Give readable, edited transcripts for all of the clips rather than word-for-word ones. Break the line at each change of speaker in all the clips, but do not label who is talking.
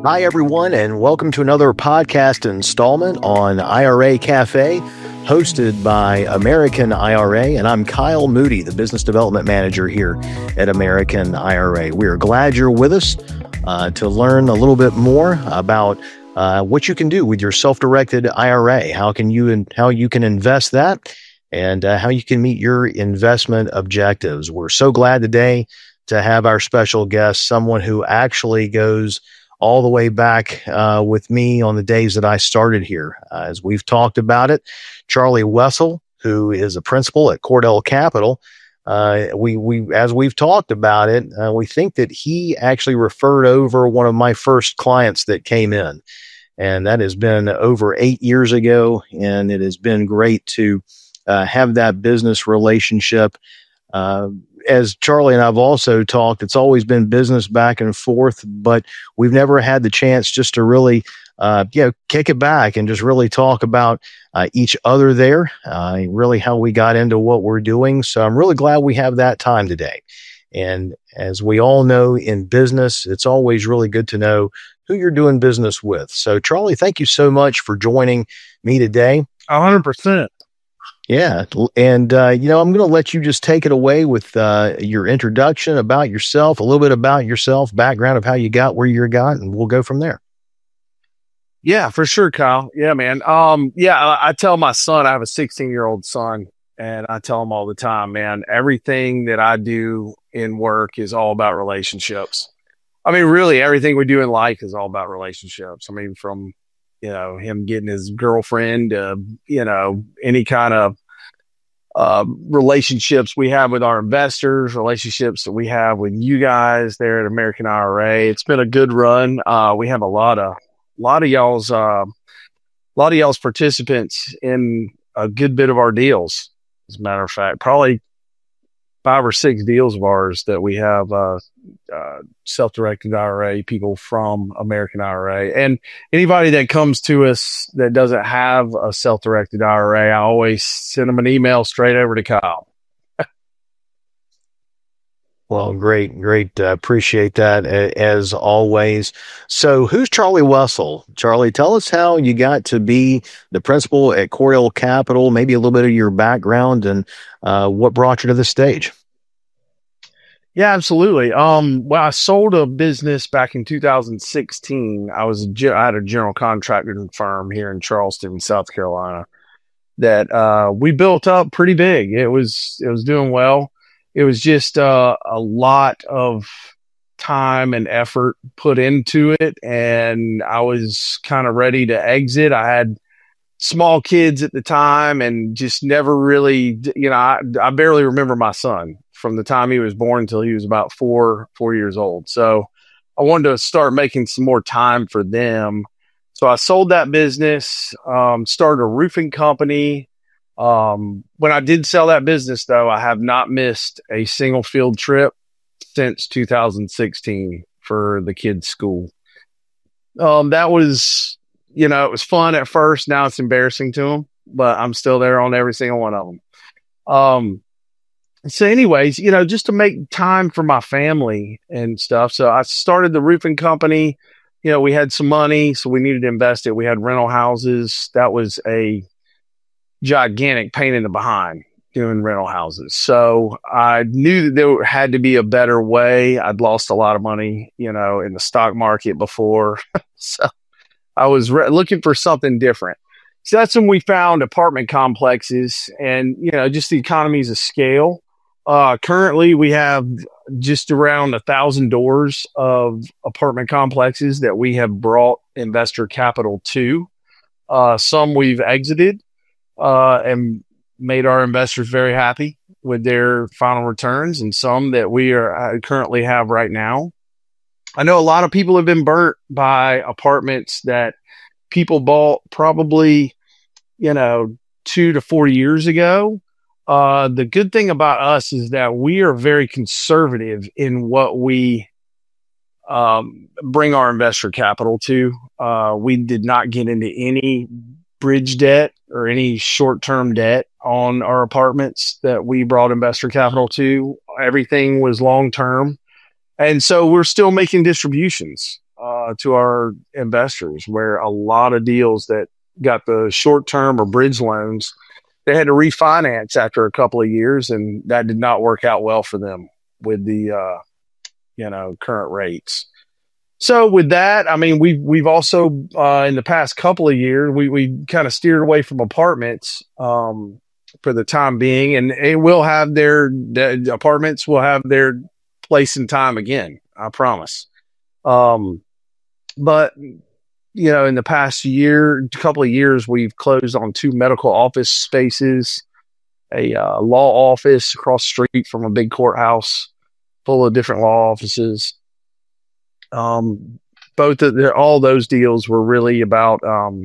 Hi, everyone, and welcome to another podcast installment on IRA Cafe, hosted by American IRA. And I'm Kyle Moody, the Business Development Manager here at American IRA. We are glad you're with us to learn a little bit more about what you can do with your self-directed IRA, how you can invest that, and how you can meet your investment objectives. We're so glad today to have our special guest, someone who actually goes all the way back with me on the days that I started here. As we've talked about it, Charlie Wessel, who is a principal at Cordell Capital, as we've talked about it, we think that he actually referred over one of my first clients that came in. And that has been over 8 years ago. And it has been great to have that business relationship. As Charlie and I've also talked, it's always been business back and forth, but we've never had the chance just to really, kick it back and just really talk about each other there, really how we got into what we're doing. So I'm really glad we have that time today. And as we all know in business, it's always really good to know who you're doing business with. So Charlie, thank you so much for joining me today.
100%.
Yeah. And, I'm going to let you just take it away with your introduction about yourself, a little bit about yourself, background of how you got where you got, and we'll go from there.
Yeah, for sure, Kyle. Yeah, man. I tell my son, I have a 16-year-old son, and I tell him all the time, man, everything that I do in work is all about relationships. I mean, really, everything we do in life is all about relationships. I mean, from him getting his girlfriend, any kind of relationships we have with our investors, relationships that we have with you guys there at American IRA. It's been a good run. We have a lot of y'all's participants in a good bit of our deals. As a matter of fact, probably 5 or 6 deals of ours that we have self-directed IRA people from American IRA. And anybody that comes to us that doesn't have a self-directed IRA, I always send them an email straight over to Kyle.
Well, great. Appreciate that as always. So who's Charlie Wessel? Charlie, tell us how you got to be the principal at Cordell Capital, maybe a little bit of your background and what brought you to this stage.
Yeah, absolutely. Well, I sold a business back in 2016. I had a general contracting firm here in Charleston, South Carolina, that we built up pretty big. It was doing well. It was just a lot of time and effort put into it, and I was kind of ready to exit. I had small kids at the time and just never really, I barely remember my son from the time he was born until he was about 4 years old. So I wanted to start making some more time for them. So I sold that business, started a roofing company. When I did sell that business, though, I have not missed a single field trip since 2016 for the kids' school. That was, it was fun at first. Now it's embarrassing to them, but I'm still there on every single one of them. So anyways, just to make time for my family and stuff. So I started the roofing company. We had some money, so we needed to invest it. We had rental houses. That was a gigantic pain in the behind doing rental houses. So I knew that there had to be a better way. I'd lost a lot of money, in the stock market before. So I was looking for something different. So that's when we found apartment complexes and, just the economies of scale. Currently we have just around 1,000 doors of apartment complexes that we have brought investor capital to. Some we've exited, and made our investors very happy with their final returns, and some that we currently have right now. I know a lot of people have been burnt by apartments that people bought probably, 2 to 4 years ago. The good thing about us is that we are very conservative in what we bring our investor capital to. We did not get into any bridge debt or any short-term debt on our apartments that we brought investor capital to. Everything was long-term. And so we're still making distributions. to our investors, where a lot of deals that got the short-term or bridge loans, they had to refinance after a couple of years, and that did not work out well for them with the current rates. So with that, I mean, we've also in the past couple of years, we kind of steered away from apartments for the time being, and it will have the apartments will have their place and time again, I promise. But in the past couple of years, we've closed on 2 medical office spaces, a law office across the street from a big courthouse full of different law offices. All those deals were really about,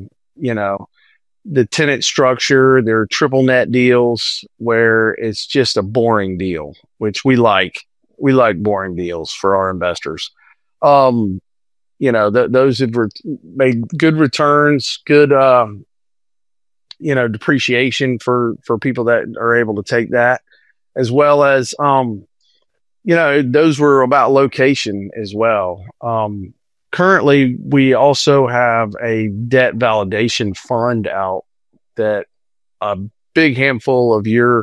the tenant structure. They're triple net deals where it's just a boring deal, which we like. We like boring deals for our investors. Those have made good returns, good, depreciation for people that are able to take that, as well as, those were about location as well. Currently, we also have a debt validation fund out that a big handful of your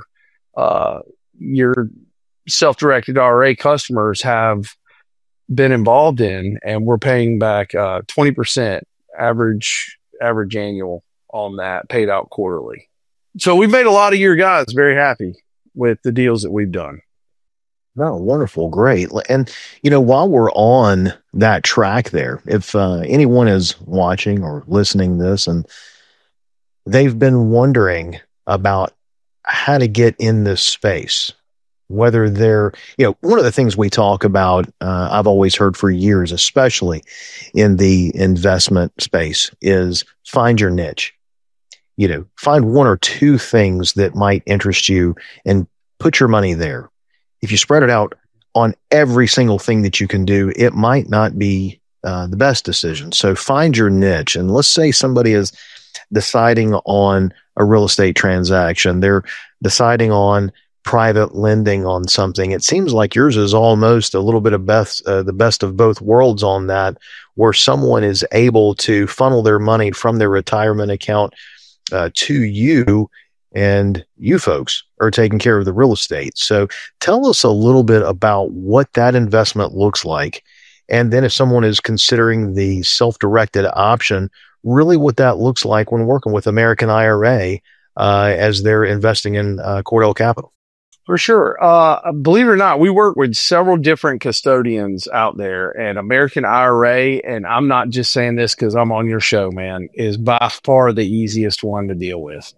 self-directed RA customers have been involved in, and we're paying back 20% average annual on that, paid out quarterly. So we've made a lot of your guys very happy with the deals that we've done.
Oh, wonderful. Great. And, while we're on that track there, if anyone is watching or listening to this and they've been wondering about how to get in this space, whether they're, one of the things we talk about, I've always heard for years, especially in the investment space, is find your niche. Find 1 or 2 things that might interest you and put your money there. If you spread it out on every single thing that you can do, it might not be the best decision. So find your niche. And let's say somebody is deciding on a real estate transaction. They're deciding on private lending on something. It seems like yours is almost a little bit of the best of both worlds on that, where someone is able to funnel their money from their retirement account to you, and you folks are taking care of the real estate. So tell us a little bit about what that investment looks like. And then if someone is considering the self-directed option, really what that looks like when working with American IRA as they're investing in Cordell Capital.
For sure. Believe it or not, we work with several different custodians out there, and American IRA, and I'm not just saying this because I'm on your show, man, is by far the easiest one to deal with.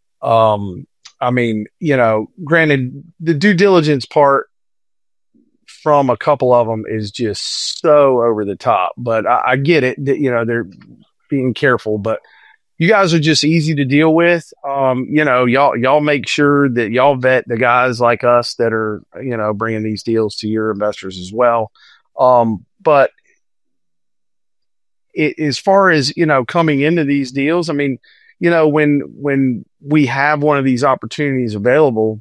Granted, the due diligence part from a couple of them is just so over the top, but I get it that, they're being careful, but you guys are just easy to deal with. Y'all make sure that y'all vet the guys like us that are, bringing these deals to your investors as well. But as far as, coming into these deals, when we have one of these opportunities available,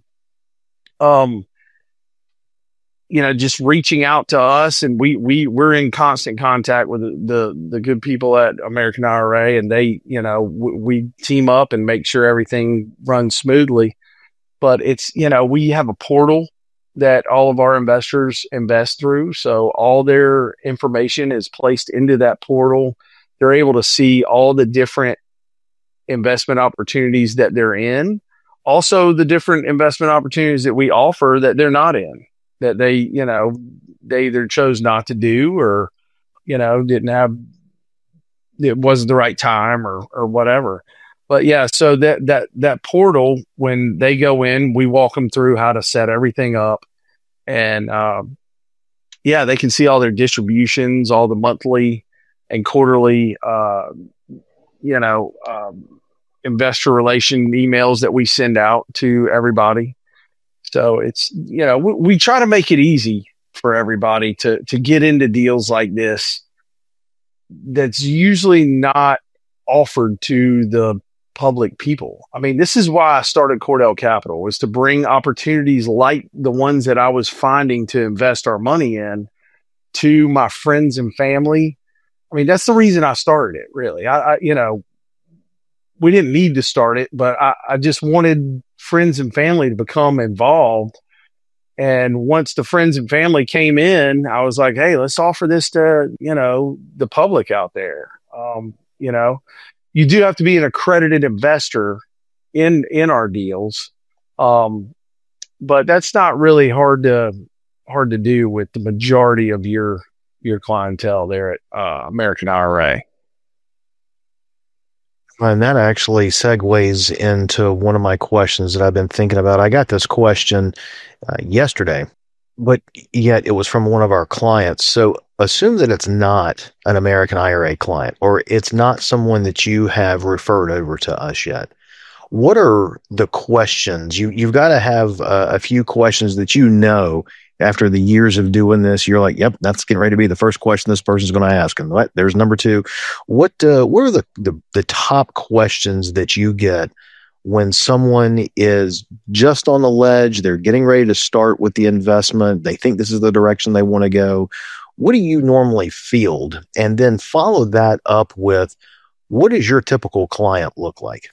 just reaching out to us, and we're in constant contact with the good people at American IRA, and they, we team up and make sure everything runs smoothly. But it's, we have a portal that all of our investors invest through. So all their information is placed into that portal. They're able to see all the different investment opportunities that they're in. Also the different investment opportunities that we offer that they're not in, that they either chose not to do, or, it wasn't the right time or whatever. But yeah, so that portal, when they go in, we walk them through how to set everything up, and they can see all their distributions, all the monthly and quarterly, investor relation emails that we send out to everybody. So it's, we try to make it easy for everybody to get into deals like this. That's usually not offered to the public people. This is why I started Cordell Capital, was to bring opportunities like the ones that I was finding to invest our money in to my friends and family I mean, that's the reason I started it, really. We didn't need to start it, but I just wanted friends and family to become involved. And once the friends and family came in, I was like, hey, let's offer this to, the public out there. You do have to be an accredited investor in our deals. But that's not really hard to do with the majority of your clientele there at American IRA.
And that actually segues into one of my questions that I've been thinking about. I got this question yesterday, but yet it was from one of our clients. So assume that it's not an American IRA client, or it's not someone that you have referred over to us yet. What are the questions? You've got to have a few questions that after the years of doing this, you're like, yep, that's getting ready to be the first question this person's going to ask. And there's number two. What are the top questions that you get when someone is just on the ledge, they're getting ready to start with the investment, they think this is the direction they want to go? What do you normally field? And then follow that up with, what does your typical client look like?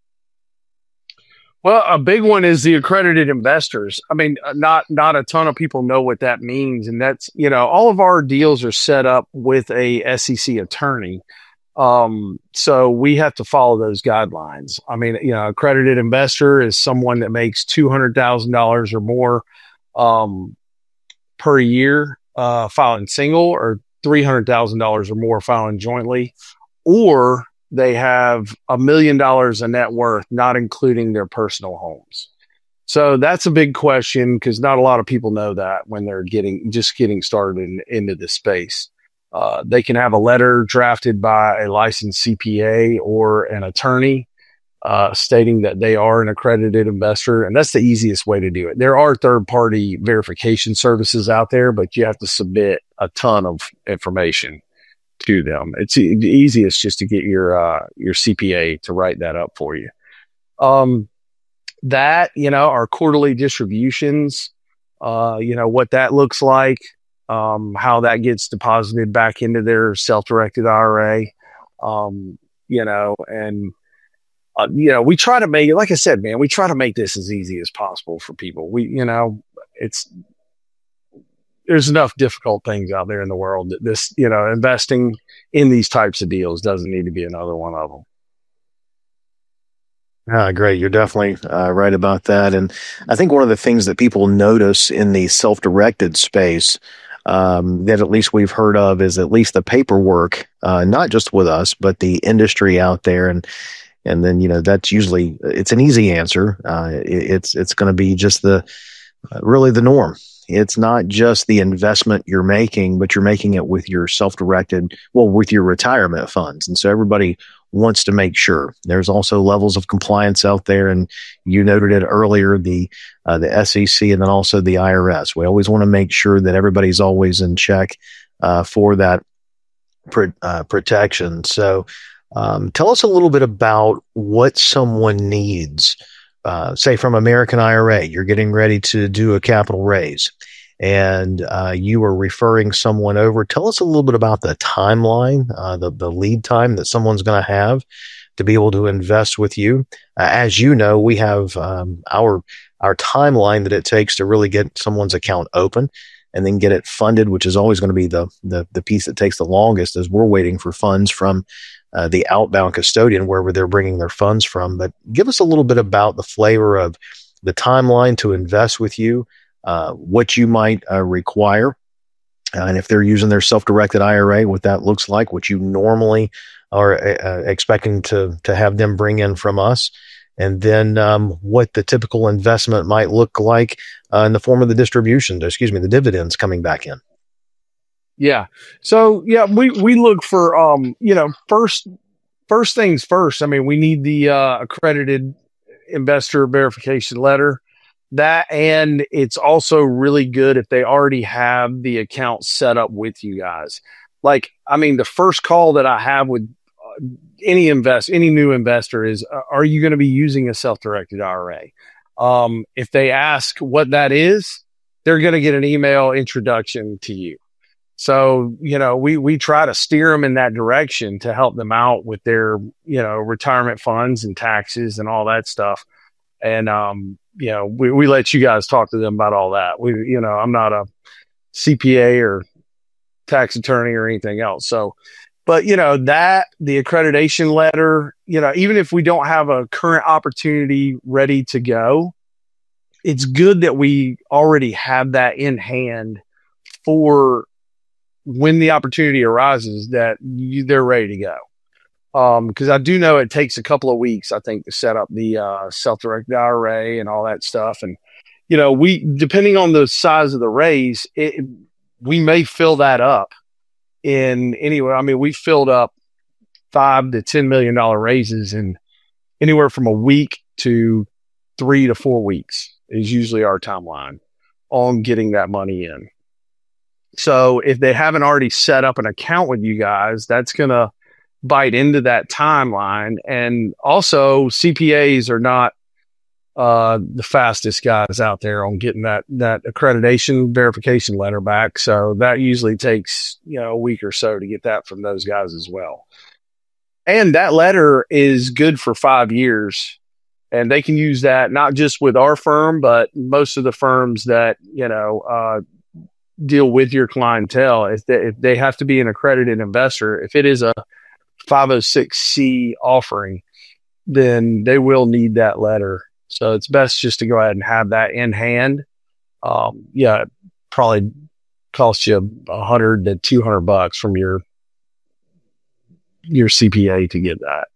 Well, a big one is the accredited investors. I mean, not a ton of people know what that means. And that's, all of our deals are set up with a SEC attorney. So we have to follow those guidelines. I mean, accredited investor is someone that makes $200,000 or more, per year, filing single, or $300,000 or more filing jointly, or they have $1 million in net worth, not including their personal homes. So that's a big question, because not a lot of people know that when they're just getting started into this space. They can have a letter drafted by a licensed CPA or an attorney stating that they are an accredited investor. And that's the easiest way to do it. There are third-party verification services out there, but you have to submit a ton of information to them. It's the easiest just to get your CPA to write that up for you. Our quarterly distributions, what that looks like, how that gets deposited back into their self-directed IRA, we try to make it, like I said, man, we try to make this as easy as possible for people. There's enough difficult things out there in the world that this, investing in these types of deals doesn't need to be another one of them.
Great. You're definitely right about that. And I think one of the things that people notice in the self-directed space that at least we've heard of is at least the paperwork, not just with us, but the industry out there. And then, that's usually, it's an easy answer. It's going to be just really the norm. It's not just the investment you're making, but you're making it with your with your retirement funds. And so everybody wants to make sure. There's also levels of compliance out there. And you noted it earlier, the SEC and then also the IRS. We always want to make sure that everybody's always in check for that protection. So tell us a little bit about what someone needs. Say from American IRA, you're getting ready to do a capital raise and you are referring someone over. Tell us a little bit about the timeline, the lead time that someone's going to have to be able to invest with you. As you know, we have our timeline that it takes to really get someone's account open and then get it funded, which is always going to be the piece that takes the longest, as we're waiting for funds from the outbound custodian, wherever they're bringing their funds from. But give us a little bit about the flavor of the timeline to invest with you, what you might require, and if they're using their self-directed IRA, what that looks like, what you normally are expecting to have them bring in from us, and then what the typical investment might look like in the form of the the dividends coming back in.
Yeah. So we look for, first things first. I mean, we need the accredited investor verification letter. That, and it's also really good if they already have the account set up with you guys. Like, I mean, the first call that I have with any new investor is, are you going to be using a self-directed IRA? If they ask what that is, they're going to get an email introduction to you. So, we try to steer them in that direction to help them out with their, retirement funds and taxes and all that stuff. And, we let you guys talk to them about all that. I'm not a CPA or tax attorney or anything else. So, but, the accreditation letter, even if we don't have a current opportunity ready to go, it's good that we already have that in hand for when the opportunity arises that they're ready to go. Because I do know it takes a couple of weeks, I think, to set up the self-directed IRA and all that stuff. And, depending on the size of the raise, we may fill that up in anywhere. I mean, we filled up $5 to $10 million raises in anywhere from a week to 3 to 4 weeks is usually our timeline on getting that money in. So if they haven't already set up an account with you guys, that's going to bite into that timeline. And also CPAs are not the fastest guys out there on getting that accreditation verification letter back. So that usually takes, a week or so to get that from those guys as well. And that letter is good for 5 years. And they can use that not just with our firm, but most of the firms that, deal with your clientele. If they have to be an accredited investor, if it is a 506c offering, then they will need that letter. So it's best just to go ahead and have that in hand. It probably costs you $100 to $200 from your CPA to get that.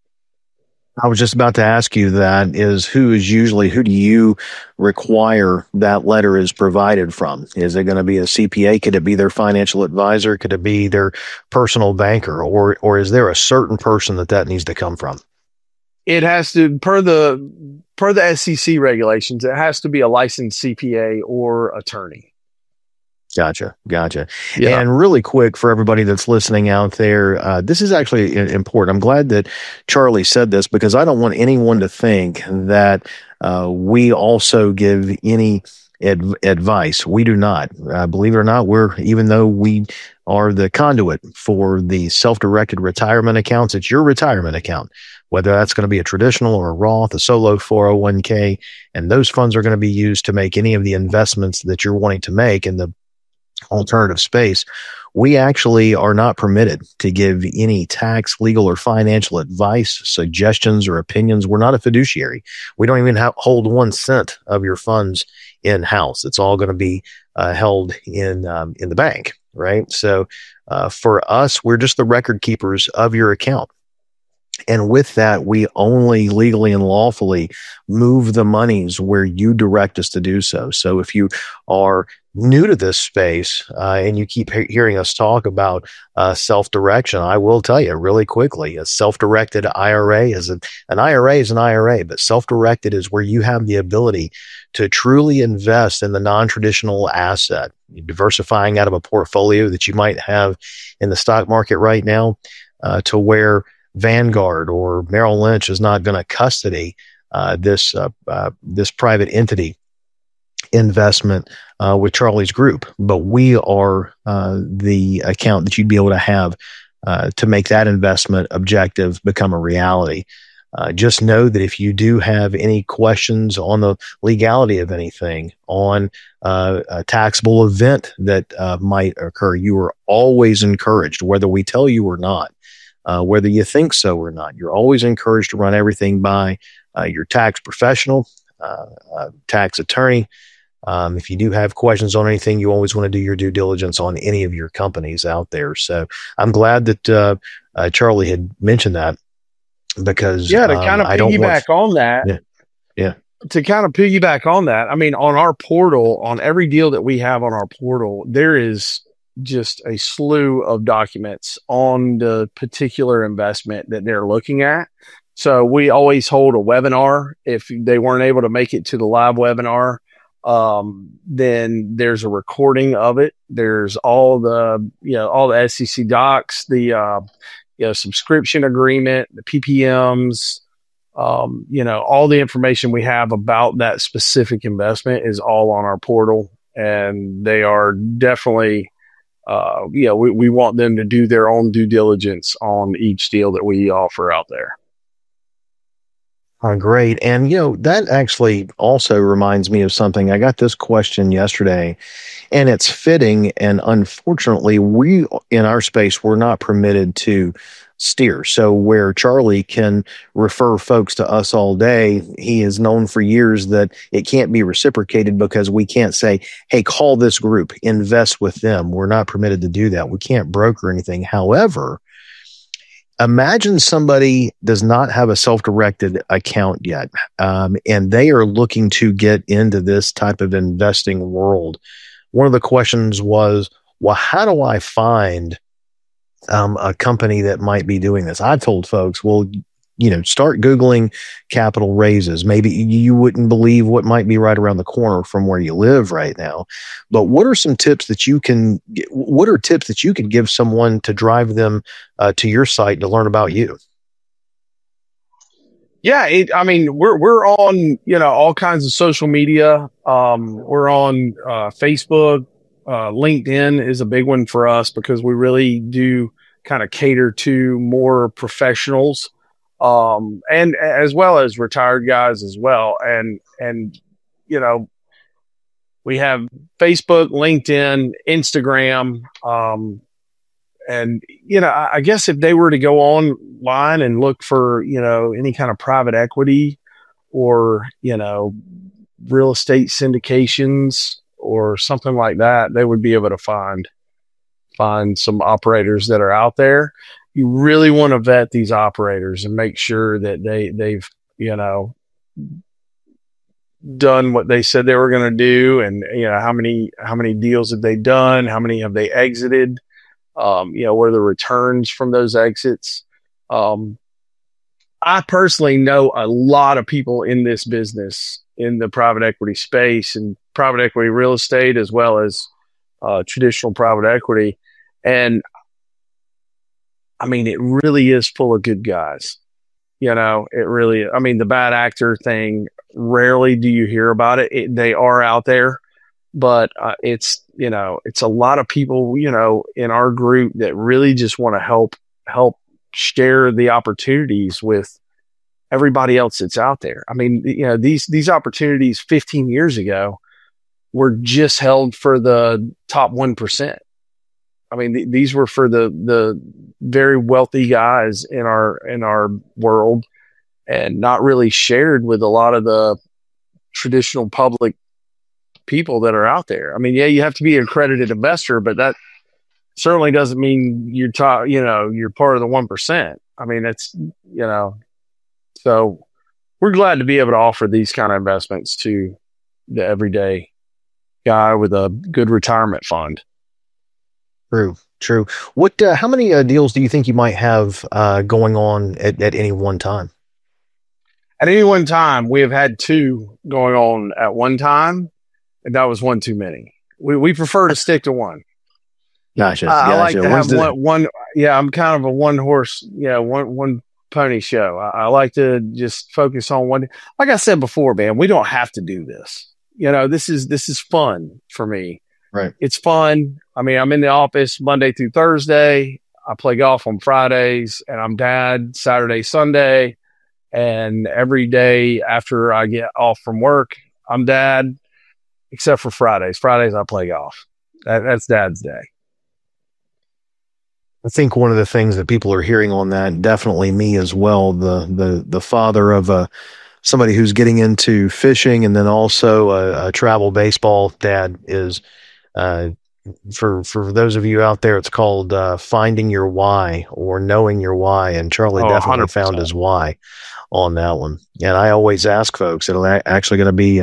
I was just about to ask you that who do you require that letter is provided from? Is it going to be a CPA? Could it be their financial advisor? Could it be their personal banker? Or is there a certain person that needs to come from?
It has to, per the SEC regulations, it has to be a licensed CPA or attorney.
Gotcha.
Yeah.
And really quick for everybody that's listening out there, this is actually important. I'm glad that Charlie said this because I don't want anyone to think that we also give any advice. We do not. Believe it or not, even though we are the conduit for the self-directed retirement accounts, it's your retirement account, whether that's going to be a traditional or a Roth, a solo 401k, and those funds are going to be used to make any of the investments that you're wanting to make in the alternative space. We actually are not permitted to give any tax, legal, or financial advice, suggestions, or opinions. We're not a fiduciary. We don't even hold 1 cent of your funds in-house. It's all going to be held in the bank, right? So for us, we're just the record keepers of your account. And with that, we only legally and lawfully move the monies where you direct us to do so. So if you are new to this space and you keep hearing us talk about self-direction, I will tell you really quickly, a self-directed IRA is an IRA is an IRA, but self-directed is where you have the ability to truly invest in the non-traditional asset, diversifying out of a portfolio that you might have in the stock market right now to where Vanguard or Merrill Lynch is not going to custody this private entity investment with Charlie's group, but we are the account that you'd be able to have to make that investment objective become a reality. Just know that if you do have any questions on the legality of anything, on a taxable event that might occur, you are always encouraged, whether we tell you or not, whether you think so or not, you're always encouraged to run everything by your tax professional, tax attorney. If you do have questions on anything, you always want to do your due diligence on any of your companies out there. So I'm glad that Charlie had mentioned that because
to kind of piggyback on that.
Yeah.
To kind of piggyback on that, I mean, on our portal, on every deal that we have on our portal, there is just a slew of documents on the particular investment that they're looking at. So we always hold a webinar. If they weren't able to make it to the live webinar, then there's a recording of it. There's all the SEC docs, the subscription agreement, the PPMs, all the information we have about that specific investment is all on our portal, and they are definitely we want them to do their own due diligence on each deal that we offer out there.
Great. And, that actually also reminds me of something. I got this question yesterday, and it's fitting. And unfortunately, we in our space, we're not permitted to steer. So where Charlie can refer folks to us all day, he has known for years that it can't be reciprocated because we can't say, hey, call this group, invest with them. We're not permitted to do that. We can't broker anything. However, imagine somebody does not have a self-directed account yet, and they are looking to get into this type of investing world. One of the questions was, well, how do I find a company that might be doing this? I told folks, well, start Googling capital raises. Maybe you wouldn't believe what might be right around the corner from where you live right now. But what are tips that you can give someone to drive them to your site to learn about you?
Yeah, we're on, all kinds of social media. We're on Facebook. LinkedIn is a big one for us because we really do kind of cater to more professionals, and as well as retired guys as well. And we have Facebook, LinkedIn, Instagram. And, I guess if they were to go online and look for, any kind of private equity or, real estate syndications or something like that, they would be able to find some operators that are out there. You really want to vet these operators and make sure that they've, done what they said they were going to do. And, how many deals have they done? How many have they exited? What are the returns from those exits? I personally know a lot of people in this business, in the private equity space and private equity real estate, as well as traditional private equity. And it really is full of good guys. It really, the bad actor thing, rarely do you hear about it. They are out there, but it's a lot of people, in our group that really just want to help share the opportunities with everybody else that's out there. These opportunities 15 years ago were just held for the top 1%. These were for the very wealthy guys in our world, and not really shared with a lot of the traditional public people that are out there. You have to be an accredited investor, but that certainly doesn't mean you're you're part of the 1%. That's, so we're glad to be able to offer these kind of investments to the everyday guy with a good retirement fund.
True. What, how many deals do you think you might have going on at any one time?
At any one time, we have had 2 going on at one time, and that was one too many. We prefer to stick to one.
Gotcha.
I like to have one. Yeah, I'm kind of a one horse, one pony show. I like to just focus on one. Like I said before, man, we don't have to do this. This is fun for me.
Right.
It's fun. I'm in the office Monday through Thursday. I play golf on Fridays, and I'm dad Saturday, Sunday. And every day after I get off from work, I'm dad, except for Fridays. Fridays I play golf. That's dad's day.
I think one of the things that people are hearing on that, definitely me as well, the father of somebody who's getting into fishing, and then also a travel baseball dad, is for those of you out there, it's called finding your why, or knowing your why. And Charlie definitely 100%. Found his why on that one. And I always ask folks, it'll actually going to be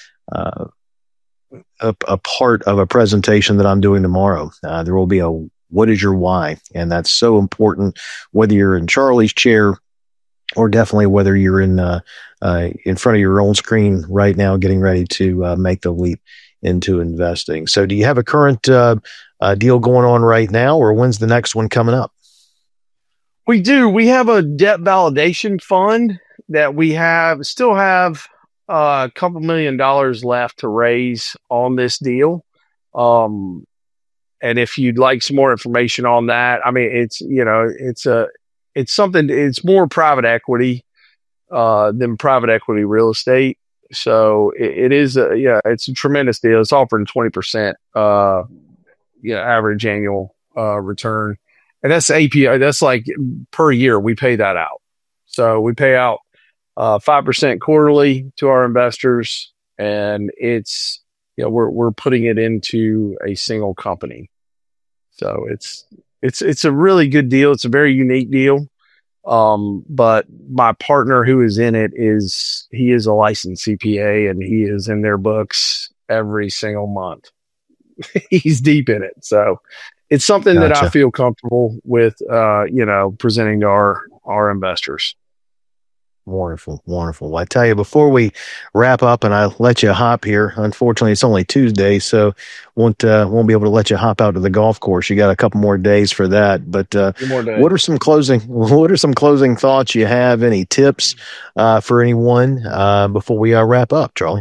a part of a presentation that I'm doing tomorrow. There will be a what is your why? And that's so important, whether you're in Charlie's chair or definitely whether you're in front of your own screen right now, getting ready to make the leap into investing. So do you have a current deal going on right now, or when's the next one coming up?
We do. We have a debt validation fund that we still have a couple $1 million left to raise on this deal. And if you'd like some more information on that, I mean, it's something, it's more private equity than private equity real estate. So it's a tremendous deal. It's offering 20% average annual return. And that's API. That's like per year we pay that out. So we pay out 5% quarterly to our investors, and it's, we're putting it into a single company. So it's a really good deal. It's a very unique deal. But my partner who is in it he is a licensed CPA, and he is in their books every single month. He's deep in it. So it's something that I feel comfortable with, presenting to our investors.
Wonderful. Well, I tell you, before we wrap up and I let you hop here, unfortunately it's only Tuesday, so won't be able to let you hop out to the golf course. You got a couple more days for that. But what are some closing thoughts you have? Any tips for anyone before we wrap up, Charlie?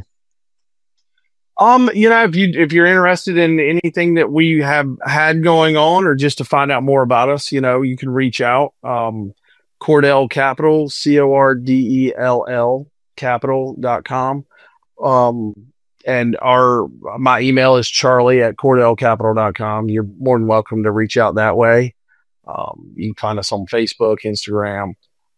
If you're interested in anything that we have had going on, or just to find out more about us, you can reach out. Cordell Capital, CORDELL capital.com. And my email is charlie@cordellcapital.com. You're more than welcome to reach out that way. You can find us on Facebook, Instagram.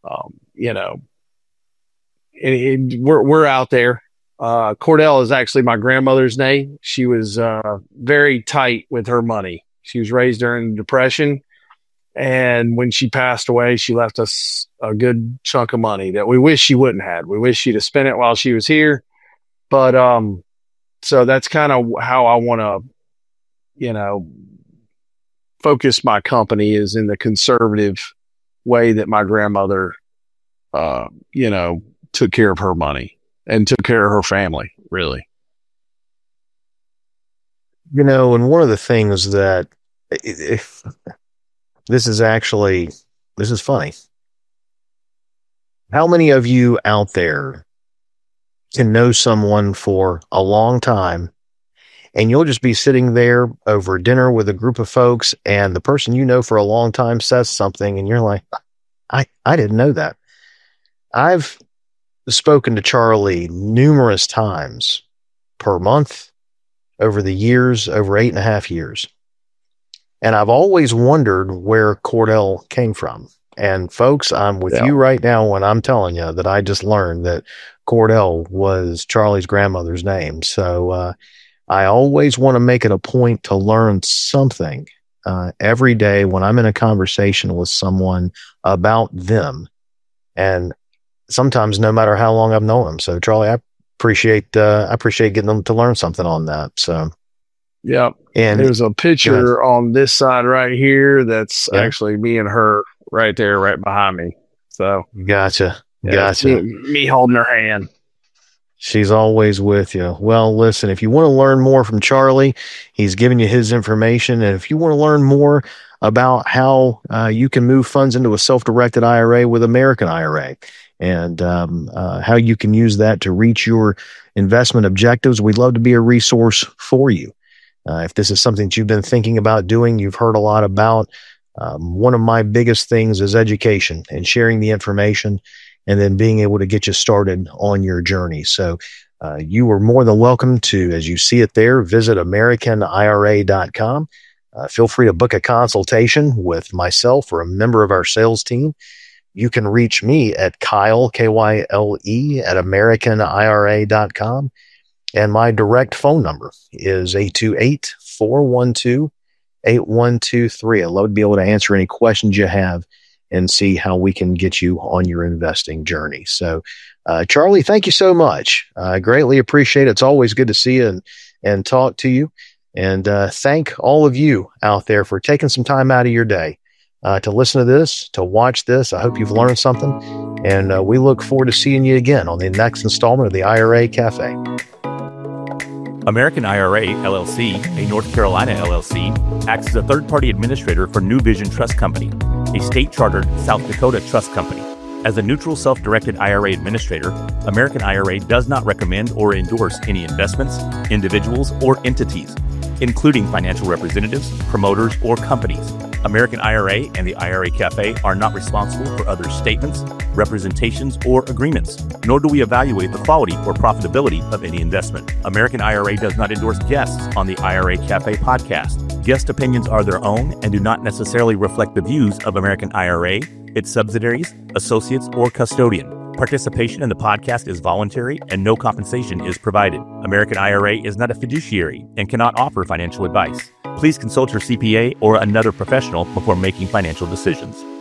We're out there. Cordell is actually my grandmother's name. She was very tight with her money. She was raised during the Depression. And when she passed away, she left us a good chunk of money that we wish she wouldn't have. We wish she'd have spent it while she was here. But so that's kind of how I want to, focus my company, is in the conservative way that my grandmother, took care of her money and took care of her family, really.
And one of the things that this is funny. How many of you out there can know someone for a long time, and you'll just be sitting there over dinner with a group of folks, and the person you know for a long time says something, and you're like, I didn't know that. I've spoken to Charlie numerous times per month over the years, over 8.5 years. And I've always wondered where Cordell came from. And folks, I'm with you right now when I'm telling you that I just learned that Cordell was Charlie's grandmother's name. So I always want to make it a point to learn something every day when I'm in a conversation with someone about them. And sometimes no matter how long I've known them. So Charlie, I appreciate getting them to learn something on that. So.
Yeah. And there's a picture on this side right here that's actually me and her right there, right behind me. So
gotcha.
Me holding her hand.
She's always with you. Well, listen, if you want to learn more from Charlie, he's giving you his information. And if you want to learn more about how you can move funds into a self-directed IRA with American IRA, and how you can use that to reach your investment objectives, we'd love to be a resource for you. If this is something that you've been thinking about doing, you've heard a lot about, one of my biggest things is education and sharing the information, and then being able to get you started on your journey. So you are more than welcome to, as you see it there, visit AmericanIRA.com. Feel free to book a consultation with myself or a member of our sales team. You can reach me at Kyle, Kyle, at AmericanIRA.com. And my direct phone number is 828-412-8123. I'd love to be able to answer any questions you have and see how we can get you on your investing journey. So, Charlie, thank you so much. I greatly appreciate it. It's always good to see you and talk to you. And thank all of you out there for taking some time out of your day to listen to this, to watch this. I hope you've learned something. And we look forward to seeing you again on the next installment of the IRA Cafe.
American IRA, LLC, a North Carolina LLC, acts as a third-party administrator for New Vision Trust Company, a state-chartered South Dakota trust company. As a neutral self-directed IRA administrator, American IRA does not recommend or endorse any investments, individuals, or entities. including financial representatives, promoters, or companies. American IRA and the IRA Cafe are not responsible for other statements, representations, or agreements, nor do we evaluate the quality or profitability of any investment. American IRA does not endorse guests on the IRA Cafe podcast. Guest opinions are their own and do not necessarily reflect the views of American IRA, its subsidiaries, associates, or custodian. Participation in the podcast is voluntary and no compensation is provided. American IRA is not a fiduciary and cannot offer financial advice. Please consult your CPA or another professional before making financial decisions.